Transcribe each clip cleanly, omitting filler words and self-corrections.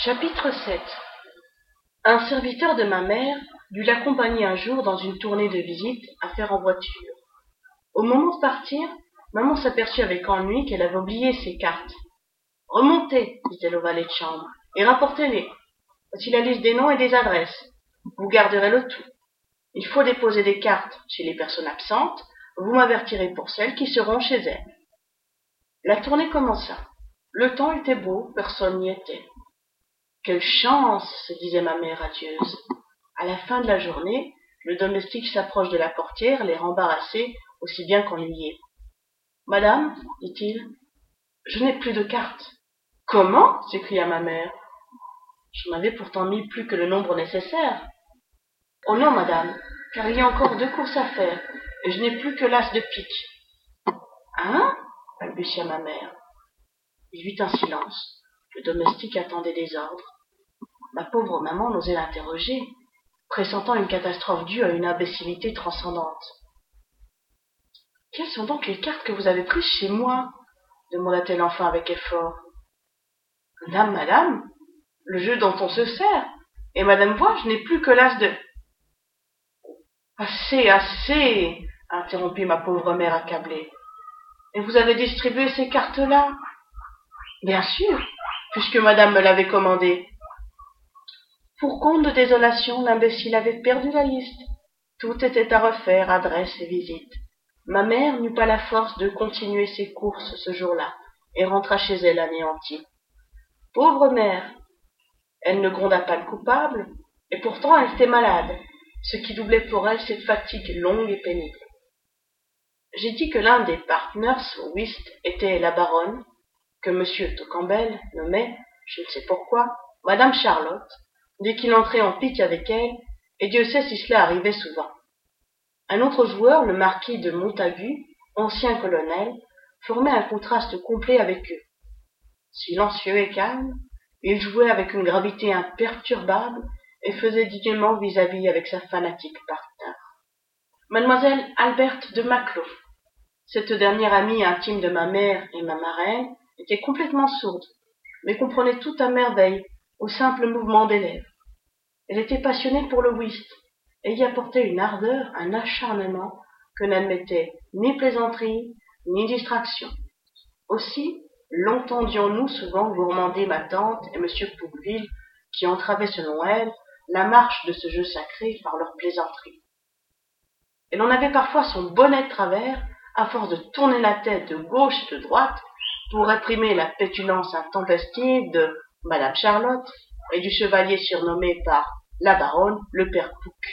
Chapitre 7. Un serviteur de ma mère dut l'accompagner un jour dans une tournée de visite à faire en voiture. Au moment de partir, maman s'aperçut avec ennui qu'elle avait oublié ses cartes. « Remontez, dit-elle au valet de chambre, et rapportez-les. Voici la liste des noms et des adresses. Vous garderez le tout. Il faut déposer des cartes chez les personnes absentes. Vous m'avertirez pour celles qui seront chez elles. » La tournée commença. Le temps était beau, personne n'y était. « Quelle chance !» se disait ma mère radieuse. À la fin de la journée, le domestique s'approche de la portière, l'air embarrassé, aussi bien qu'ennuyé. « Madame, dit-il, je n'ai plus de cartes. »« Comment ?» s'écria ma mère. « J'en avais pourtant mis plus que le nombre nécessaire. »« Oh non, madame, car il y a encore 2 courses à faire, et je n'ai plus que l'as de pique. »« Hein ?» balbutia ma mère. Il y eut un silence. Le domestique attendait des ordres. Ma pauvre maman n'osait l'interroger, pressentant une catastrophe due à une imbécilité transcendante. « Quelles sont donc les cartes que vous avez prises chez moi ?» demanda-t-elle enfin avec effort. « Madame, le jeu dont on se sert, et madame voit, je n'ai plus que l'as de... »« Assez, assez !» interrompit ma pauvre mère accablée. « Et vous avez distribué ces cartes-là ?»« Bien sûr, puisque madame me l'avait commandé. » Pour compte de désolation, l'imbécile avait perdu la liste. Tout était à refaire, adresses et visites. Ma mère n'eut pas la force de continuer ses courses ce jour-là, et rentra chez elle anéantie. Pauvre mère! Elle ne gronda pas le coupable, et pourtant elle était malade, ce qui doublait pour elle cette fatigue longue et pénible. J'ai dit que l'un des partners au whist était la baronne, que M. Campbell nommait, je ne sais pourquoi, Madame Charlotte, dès qu'il entrait en pique avec elle, et Dieu sait si cela arrivait souvent. Un autre joueur, le marquis de Montagu, ancien colonel, formait un contraste complet avec eux. Silencieux et calme, il jouait avec une gravité imperturbable et faisait dignement vis-à-vis avec sa fanatique partner. Mademoiselle Alberte de Maclot, cette dernière amie intime de ma mère et ma marraine, était complètement sourde, mais comprenait tout à merveille au simple mouvement des lèvres. Elle était passionnée pour le whist, et y apportait une ardeur, un acharnement que n'admettait ni plaisanterie, ni distraction. Aussi, l'entendions-nous souvent gourmander ma tante et M. Pouqueville, qui entravaient, selon elle, la marche de ce jeu sacré par leurs plaisanteries. Elle en avait parfois son bonnet de travers, à force de tourner la tête de gauche et de droite pour réprimer la pétulance intempestive de Madame Charlotte et du chevalier surnommé par la baronne le père Pouc.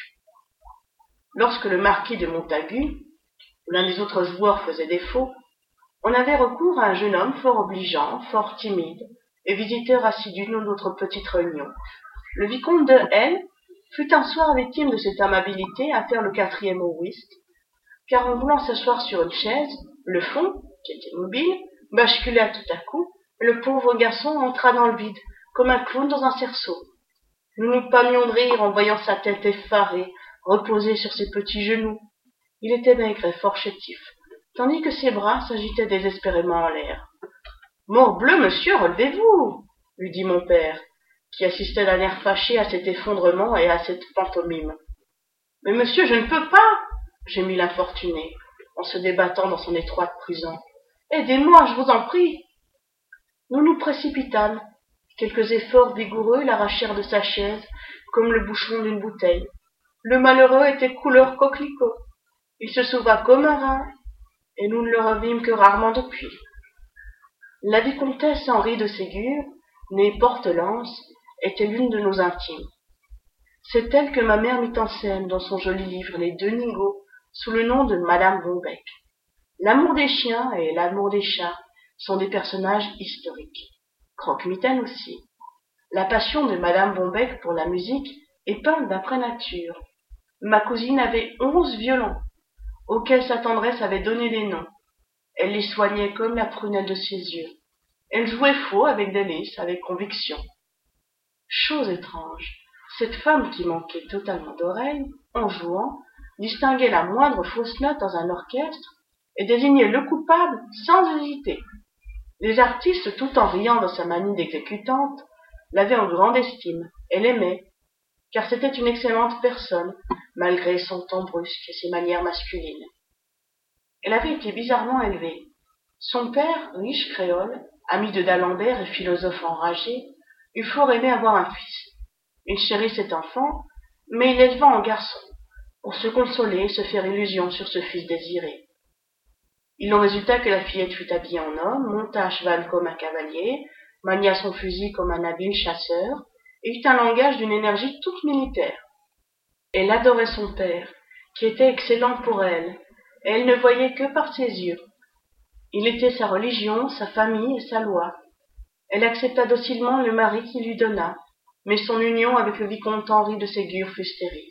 Lorsque le marquis de Montagu ou l'un des autres joueurs faisait défaut, on avait recours à un jeune homme fort obligeant, fort timide et visiteur assidu de notre petite réunion. Le vicomte de L fut un soir victime de cette amabilité à faire le 4e au whist, car en voulant s'asseoir sur une chaise, le fond, qui était mobile, bascula tout à coup, et le pauvre garçon entra dans le vide, comme un clown dans un cerceau. Nous nous pâmions de rire en voyant sa tête effarée, reposée sur ses petits genoux. Il était maigre et fort chétif, tandis que ses bras s'agitaient désespérément en l'air. « Morbleu, monsieur, relevez-vous !» lui dit mon père, qui assistait d'un air fâché à cet effondrement et à cette pantomime. « Mais monsieur, je ne peux pas !» gémit l'infortuné, en se débattant dans son étroite prison. « Aidez-moi, je vous en prie !» Nous nous précipitâmes. Quelques efforts vigoureux l'arrachèrent de sa chaise, comme le bouchon d'une bouteille. Le malheureux était couleur coquelicot. Il se sauva comme un rat, et nous ne le revîmes que rarement depuis. La vicomtesse Henri de Ségur, née Portelance, était l'une de nos intimes. C'est elle que ma mère mit en scène dans son joli livre Les 2 Nigauds, sous le nom de Madame Bombec. L'amour des chiens et l'amour des chats sont des personnages historiques. Croque-mitaine aussi. La passion de Madame Bombec pour la musique est peinte d'après nature. Ma cousine avait 11 violons, auxquels sa tendresse avait donné des noms. Elle les soignait comme la prunelle de ses yeux. Elle jouait faux avec délice, avec conviction. Chose étrange, cette femme qui manquait totalement d'oreille, en jouant, distinguait la moindre fausse note dans un orchestre et désignait le coupable sans hésiter. Les artistes, tout en riant de sa manie d'exécutante, l'avait en grande estime et l'aimait, car c'était une excellente personne, malgré son ton brusque et ses manières masculines. Elle avait été bizarrement élevée. Son père, riche créole, ami de d'Alembert et philosophe enragé, eût fort aimé avoir un fils. Il chérit cet enfant, mais il l'éleva en garçon, pour se consoler et se faire illusion sur ce fils désiré. Il en résulta que la fillette fut habillée en homme, monta à cheval comme un cavalier, mania son fusil comme un habile chasseur, et eut un langage d'une énergie toute militaire. Elle adorait son père, qui était excellent pour elle, et elle ne voyait que par ses yeux. Il était sa religion, sa famille et sa loi. Elle accepta docilement le mari qu'il lui donna, mais son union avec le vicomte Henri de Ségur fut stérile.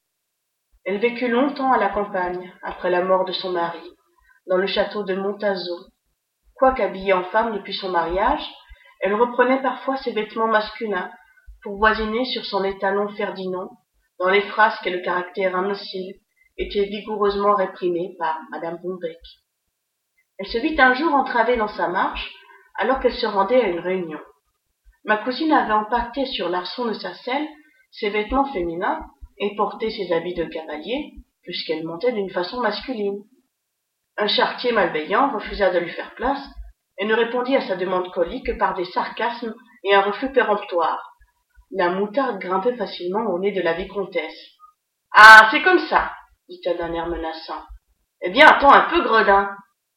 Elle vécut longtemps à la campagne, après la mort de son mari, dans le château de Montazo. Quoique habillée en femme depuis son mariage, elle reprenait parfois ses vêtements masculins pour voisiner sur son étalon Ferdinand, dont les frasques et le caractère indocile étaient vigoureusement réprimés par madame Bombec. Elle se vit un jour entravée dans sa marche, alors qu'elle se rendait à une réunion. Ma cousine avait empaqueté sur l'arçon de sa selle ses vêtements féminins et porté ses habits de cavalier, puisqu'elle montait d'une façon masculine. Un charretier malveillant refusa de lui faire place et ne répondit à sa demande colie que par des sarcasmes et un refus péremptoire. La moutarde grimpait facilement au nez de la vicomtesse. « Ah, c'est comme ça !» dit-elle d'un air menaçant. « Eh bien, attends un peu, gredin !»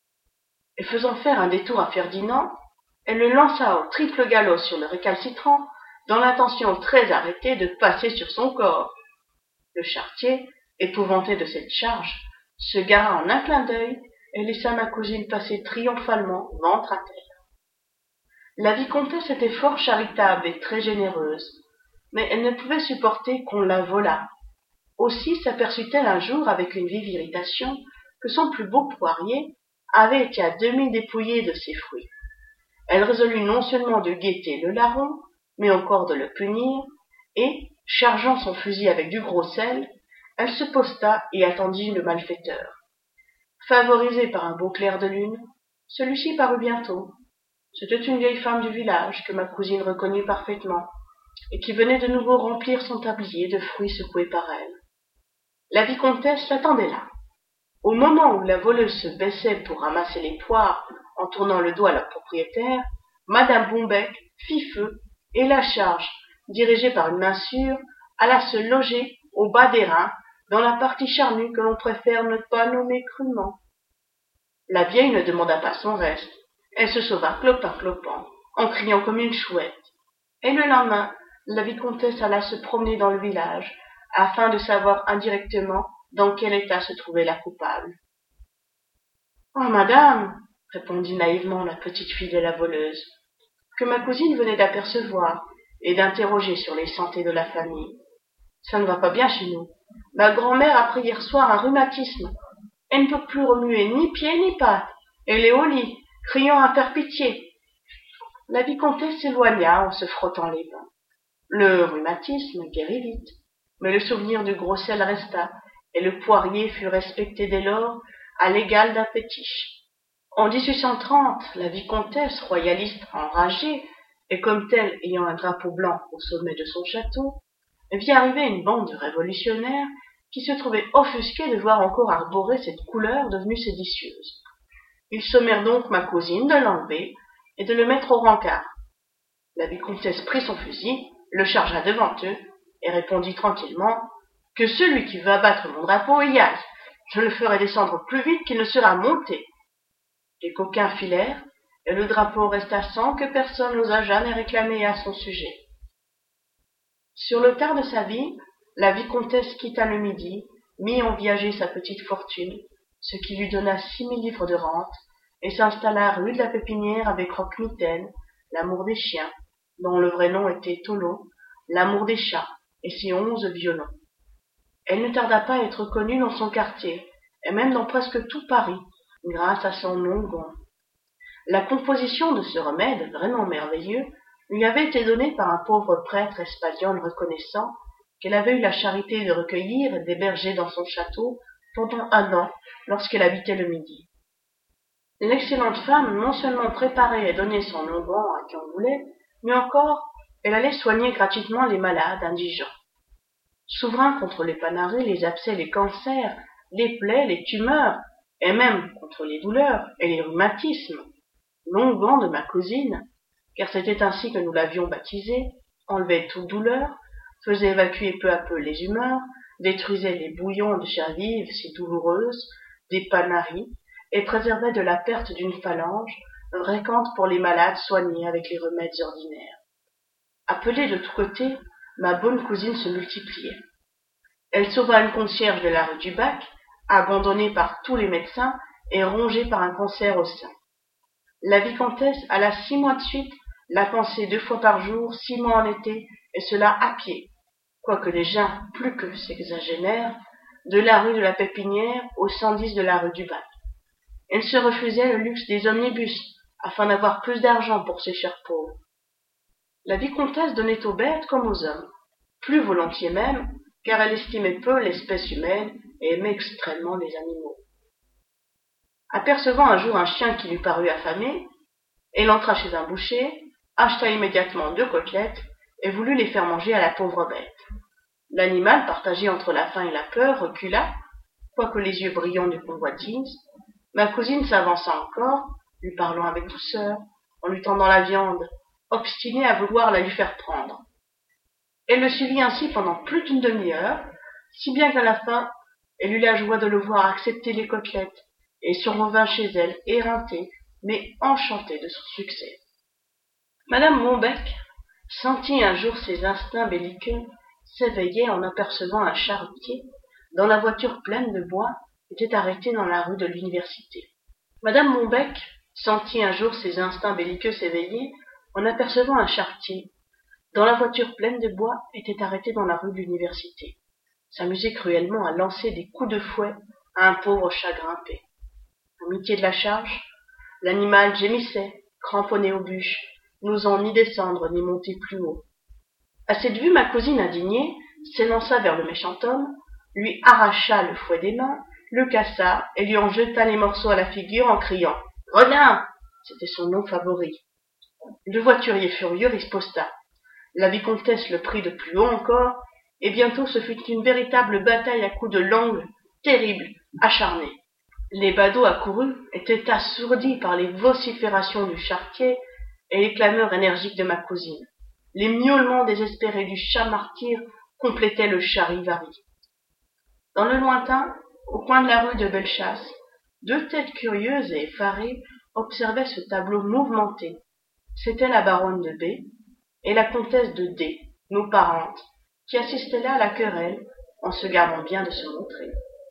Et faisant faire un détour à Ferdinand, elle le lança au triple galop sur le récalcitrant, dans l'intention très arrêtée de passer sur son corps. Le charretier, épouvanté de cette charge, se gara en un clin d'œil et laissa ma cousine passer triomphalement ventre à terre. La vicomtesse était fort charitable et très généreuse, mais elle ne pouvait supporter qu'on la volât. Aussi s'aperçut-elle un jour avec une vive irritation que son plus beau poirier avait été à demi dépouillé de ses fruits. Elle résolut non seulement de guetter le larron, mais encore de le punir, et, chargeant son fusil avec du gros sel, elle se posta et attendit le malfaiteur. Favorisé par un beau clair de lune, celui-ci parut bientôt. C'était une vieille femme du village que ma cousine reconnut parfaitement, et qui venait de nouveau remplir son tablier de fruits secoués par elle. La vicomtesse l'attendait là. Au moment où la voleuse se baissait pour ramasser les poires en tournant le dos à la propriétaire, madame Bombec fit feu et la charge, dirigée par une main sûre, alla se loger au bas des reins, dans la partie charnue que l'on préfère ne pas nommer crûment. La vieille ne demanda pas son reste. Elle se sauva clopin-clopant, en criant comme une chouette. Et le lendemain, la vicomtesse alla se promener dans le village, afin de savoir indirectement dans quel état se trouvait la coupable. « Oh, madame, répondit naïvement la petite fille de la voleuse, que ma cousine venait d'apercevoir et d'interroger sur les santés de la famille. Ça ne va pas bien chez nous. Ma grand-mère a pris hier soir un rhumatisme. Elle ne peut plus remuer ni pieds ni pattes. Elle est au lit, criant à faire pitié. » La vicomtesse s'éloigna en se frottant les mains. Le rhumatisme guérit vite, mais le souvenir du gros sel resta, et le poirier fut respecté dès lors à l'égal d'un fétiche. En 1830, la vicomtesse, royaliste enragée, et comme telle ayant un drapeau blanc au sommet de son château, vit arriver une bande de révolutionnaires qui se trouvaient offusqués de voir encore arborer cette couleur devenue séditieuse. Ils sommèrent donc ma cousine de l'enlever et de le mettre au rencard. La vicomtesse prit son fusil, le chargea devant eux, et répondit tranquillement « Que celui qui veut abattre mon drapeau y aille. Je le ferai descendre plus vite qu'il ne sera monté. » Les coquins filèrent, et le drapeau resta sans que personne n'osât jamais réclamer à son sujet. Sur le tard de sa vie, la vicomtesse quitta le Midi, mit en viager sa petite fortune, ce qui lui donna 6 000 livres de rente, et s'installa rue de la Pépinière avec Roquemitaine, l'amour des chiens, dont le vrai nom était Tolo, l'amour des chats, et ses 11 violons. Elle ne tarda pas à être connue dans son quartier, et même dans presque tout Paris, grâce à son long gant. La composition de ce remède, vraiment merveilleux, lui avait été donnée par un pauvre prêtre espagnol reconnaissant qu'elle avait eu la charité de recueillir et d'héberger dans son château pendant 1 an lorsqu'elle habitait le Midi. L'excellente femme non seulement préparait et donnait son onguent à qui on voulait, mais encore Elle allait soigner gratuitement les malades indigents. Souverain contre les panaries, les abcès, les cancers, les plaies, les tumeurs, et même contre les douleurs et les rhumatismes, l'onguent de ma cousine, car c'était ainsi que nous l'avions baptisée, enlevait toute douleur, faisait évacuer peu à peu les humeurs, détruisait les bouillons de chair vive si douloureuse, des panaries, et préservait de la perte d'une phalange, fréquente pour les malades soignés avec les remèdes ordinaires. Appelée de tous côtés, ma bonne cousine se multipliait. Elle sauva une concierge de la rue du Bac, abandonnée par tous les médecins et rongée par un cancer au sein. La vicomtesse alla 6 mois de suite la panser 2 fois par jour, 6 mois en été, et cela à pied, quoique les gens plus que s'exagénèrent, de la rue de la Pépinière au 110 de la rue du Bac. Elle se refusait le luxe des omnibus, afin d'avoir plus d'argent pour ses chers pauvres. La vicomtesse donnait aux bêtes comme aux hommes, plus volontiers même, car elle estimait peu l'espèce humaine et aimait extrêmement les animaux. Apercevant un jour un chien qui lui parut affamé, elle entra chez un boucher, acheta immédiatement 2 côtelettes et voulut les faire manger à la pauvre bête. L'animal, partagé entre la faim et la peur, recula, quoique les yeux brillants de convoitise. Ma cousine s'avança encore, lui parlant avec douceur, en lui tendant la viande, obstinée à vouloir la lui faire prendre. Elle le suivit ainsi pendant plus d'une demi-heure, si bien qu'à la fin, elle eut la joie de le voir accepter les côtelettes, et surrevint chez elle, éreintée, mais enchantée de son succès. Madame Mombec sentit un jour ses instincts belliqueux s'éveiller en apercevant un charretier, dont la voiture pleine de bois était arrêtée dans la rue de l'Université. Madame Mombec sentit un jour ses instincts belliqueux s'éveiller en apercevant un charretier, dont la voiture pleine de bois était arrêtée dans la rue de l'Université, s'amusait cruellement à lancer des coups de fouet à un pauvre chat grimpé. Amitié de la charge, l'animal gémissait, cramponné aux bûches, n'osant ni descendre ni monter plus haut. À cette vue, ma cousine indignée s'élança vers le méchant homme, lui arracha le fouet des mains, le cassa et lui en jeta les morceaux à la figure en criant « Gredin !» C'était son nom favori. Le voiturier furieux riposta. La vicomtesse le prit de plus haut encore, et bientôt ce fut une véritable bataille à coups de langue, terrible, acharnée. Les badauds accourus étaient assourdis par les vociférations du charretier et les clameurs énergiques de ma cousine. Les miaulements désespérés du chat martyr complétaient le charivari. Dans le lointain, au coin de la rue de Bellechasse, 2 têtes curieuses et effarées observaient ce tableau mouvementé. C'était la baronne de B et la comtesse de D, nos parentes, qui assistaient là à la querelle, en se gardant bien de se montrer.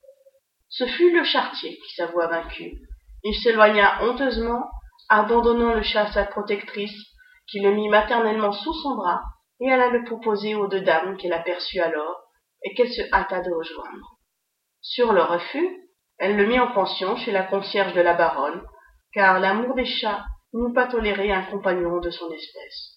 Ce fut le charretier qui s'avoua vaincu. Il s'éloigna honteusement, abandonnant le chat à sa protectrice, qui le mit maternellement sous son bras et alla le proposer aux 2 dames qu'elle aperçut alors et qu'elle se hâta de rejoindre. Sur le refus, elle le mit en pension chez la concierge de la baronne, car l'amour des chats n'eût pas toléré un compagnon de son espèce.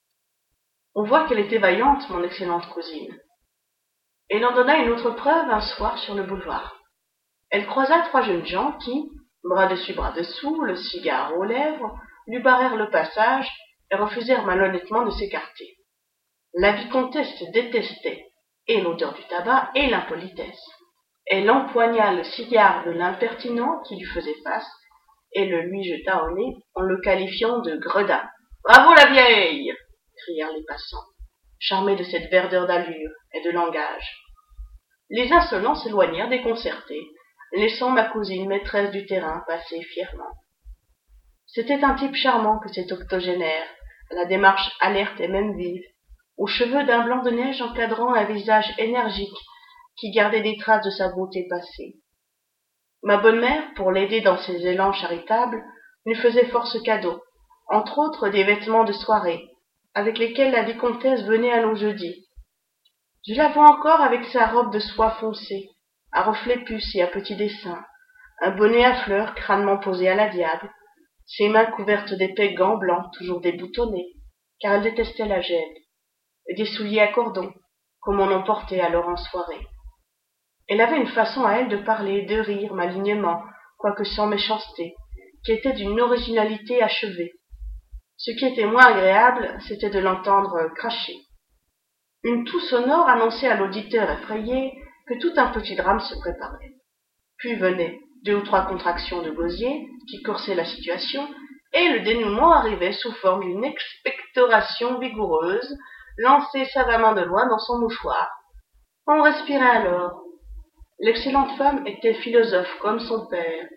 On voit qu'elle était vaillante, mon excellente cousine. Elle en donna une autre preuve un soir sur le boulevard. Elle croisa 3 jeunes gens qui, bras dessus bras dessous, le cigare aux lèvres, lui barrèrent le passage et refusèrent malhonnêtement de s'écarter. La vicomtesse détestait et l'odeur du tabac et l'impolitesse. Elle empoigna le cigare de l'impertinent qui lui faisait face et le lui jeta au nez en le qualifiant de gredin. « Bravo la vieille !» crièrent les passants, charmés de cette verdeur d'allure et de langage. Les insolents s'éloignèrent déconcertés, laissant ma cousine maîtresse du terrain passer fièrement. C'était un type charmant que cet octogénaire, à la démarche alerte et même vive, aux cheveux d'un blanc de neige encadrant un visage énergique qui gardait des traces de sa beauté passée. Ma bonne mère, pour l'aider dans ses élans charitables, lui faisait force cadeaux, entre autres des vêtements de soirée, avec lesquels la vicomtesse venait à nos jeudis. Je la vois encore avec sa robe de soie foncée, à reflets puces et à petits dessins, un bonnet à fleurs crânement posé à la diable, ses mains couvertes d'épais gants blancs toujours déboutonnés, car elle détestait la gêne, et des souliers à cordons, comme on en portait alors en soirée. Elle avait une façon à elle de parler, de rire malignement, quoique sans méchanceté, qui était d'une originalité achevée. Ce qui était moins agréable, c'était de l'entendre cracher. Une toux sonore annonçait à l'auditeur effrayé que tout un petit drame se préparait. Puis venaient 2 ou 3 contractions de gosier qui corsaient la situation, et le dénouement arrivait sous forme d'une expectoration vigoureuse, lancée savamment de loin dans son mouchoir. On respirait alors. L'excellente femme était philosophe comme son père.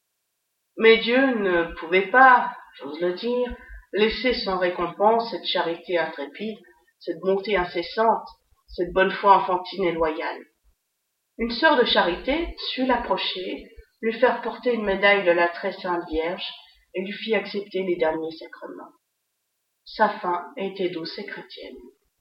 Mais Dieu ne pouvait pas, j'ose le dire, laisser sans récompense cette charité intrépide, cette bonté incessante, cette bonne foi enfantine et loyale. Une sœur de charité sut l'approcher, lui faire porter une médaille de la très sainte Vierge et lui fit accepter les derniers sacrements. Sa fin était douce et chrétienne.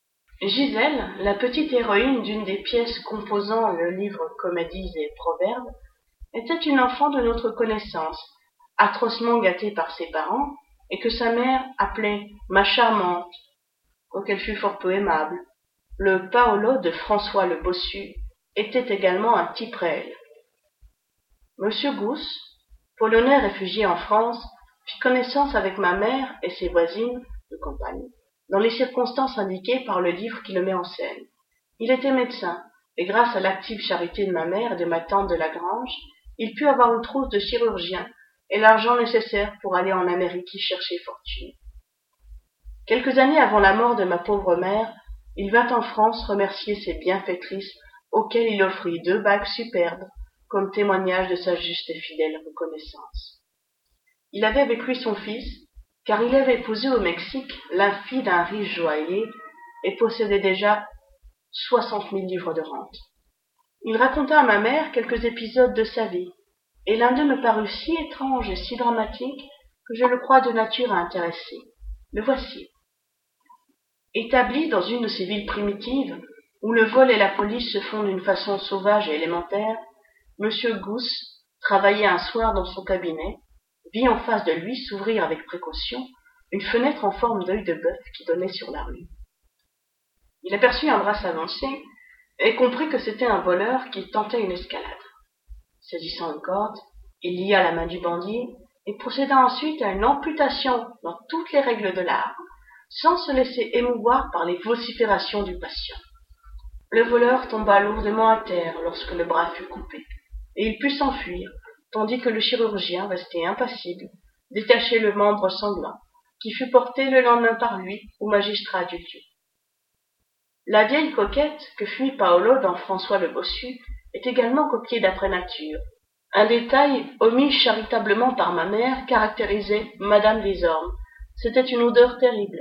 Gisèle, la petite héroïne d'une des pièces composant le livre Comédies et Proverbes, était une enfant de notre connaissance, atrocement gâtée par ses parents, et que sa mère appelait ma charmante, quoiqu'elle fût fort peu aimable. Le Paolo de François le Bossu était également un type réel. Monsieur Gousse, polonais réfugié en France, fit connaissance avec ma mère et ses voisines de campagne, dans les circonstances indiquées par le livre qui le met en scène. Il était médecin, et grâce à l'active charité de ma mère et de ma tante de Lagrange, il put avoir une trousse de chirurgien et l'argent nécessaire pour aller en Amérique y chercher fortune. Quelques années avant la mort de ma pauvre mère, il vint en France remercier ses bienfaitrices auxquelles il offrit 2 bagues superbes comme témoignage de sa juste et fidèle reconnaissance. Il avait avec lui son fils, car il avait épousé au Mexique la fille d'un riche joaillier et possédait déjà 60 000 livres de rente. Il raconta à ma mère quelques épisodes de sa vie, et l'un d'eux me parut si étrange et si dramatique que je le crois de nature à intéresser. Le voici. Établi dans une de ces villes primitives, où le vol et la police se font d'une façon sauvage et élémentaire, M. Gousse travaillait un soir dans son cabinet, vit en face de lui s'ouvrir avec précaution une fenêtre en forme d'œil de bœuf qui donnait sur la rue. Il aperçut un bras s'avancer et comprit que c'était un voleur qui tentait une escalade. Saisissant une corde, il lia la main du bandit et procéda ensuite à une amputation dans toutes les règles de l'art, sans se laisser émouvoir par les vociférations du patient. Le voleur tomba lourdement à terre lorsque le bras fut coupé, et il put s'enfuir, tandis que le chirurgien, resté impassible, détachait le membre sanglant, qui fut porté le lendemain par lui au magistrat du lieu. La vieille coquette que fit Paolo dans François le Bossu est également copiée d'après nature. Un détail omis charitablement par ma mère caractérisait Madame des Ormes. C'était une odeur terrible.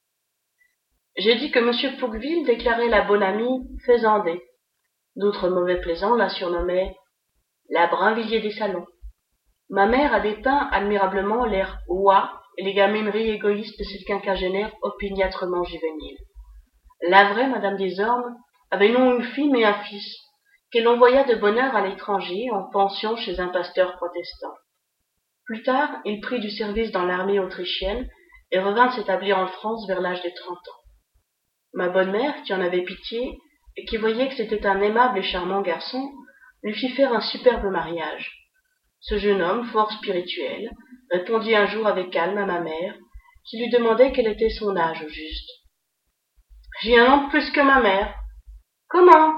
J'ai dit que M. Pouqueville déclarait la bonne amie Faisandé. D'autres mauvais plaisants la surnommaient la Brinvilliers des salons. Ma mère a dépeint admirablement l'air oie et les gamineries égoïstes de cette quinquagénaire opiniâtrement juvénile. La vraie Madame des Ormes avait non une fille mais un fils, qu'elle envoya de bonne heure à l'étranger en pension chez un pasteur protestant. Plus tard, il prit du service dans l'armée autrichienne et revint s'établir en France vers l'âge de 30 ans. Ma bonne mère, qui en avait pitié et qui voyait que c'était un aimable et charmant garçon, lui fit faire un superbe mariage. Ce jeune homme, fort spirituel, répondit un jour avec calme à ma mère, qui lui demandait quel était son âge au juste. « J'ai 1 an de plus que ma mère. »« Comment ?»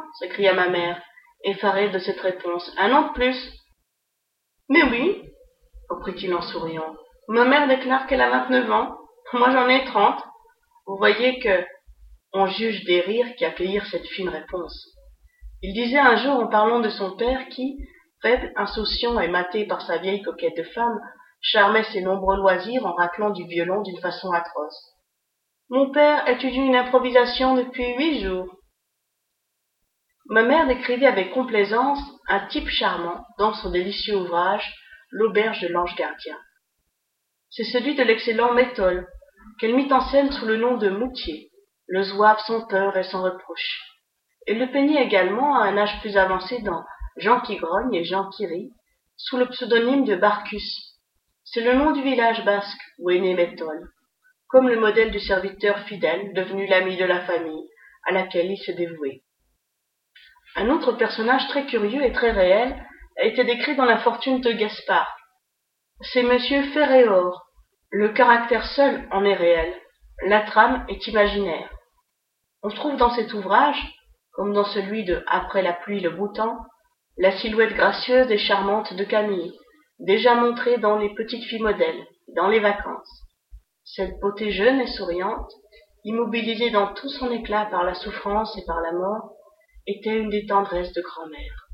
s'écria ma mère, effarée de cette réponse. « 1 an de plus ?»« Mais oui, » reprit-il en souriant. « Ma mère déclare qu'elle a 29 ans. Moi j'en ai 30. Vous voyez que on juge des rires qui accueillirent cette fine réponse. Il disait un jour en parlant de son père qui, faible, insouciant et maté par sa vieille coquette de femme, charmait ses nombreux loisirs en raclant du violon d'une façon atroce. Mon père étudie une improvisation depuis 8 jours. Ma mère décrivait avec complaisance un type charmant dans son délicieux ouvrage L'auberge de l'ange gardien. C'est celui de l'excellent Métole, qu'elle mit en scène sous le nom de Moutier, le zouave sans peur et sans reproche. Elle le peignit également à un âge plus avancé dans Jean qui grogne et Jean qui rit, sous le pseudonyme de Barcus. C'est le nom du village basque où est né Métole, comme le modèle du serviteur fidèle devenu l'ami de la famille à laquelle il se dévouait. Un autre personnage très curieux et très réel a été décrit dans La Fortune de Gaspard. C'est Monsieur Ferréor, Le caractère seul en est réel, la trame est imaginaire. On trouve dans cet ouvrage, comme dans celui de Après la pluie le beau temps, la silhouette gracieuse et charmante de Camille, déjà montrée dans Les petites filles modèles, dans Les vacances. Cette beauté jeune et souriante, immobilisée dans tout son éclat par la souffrance et par la mort, était une des tendresses de grand-mère.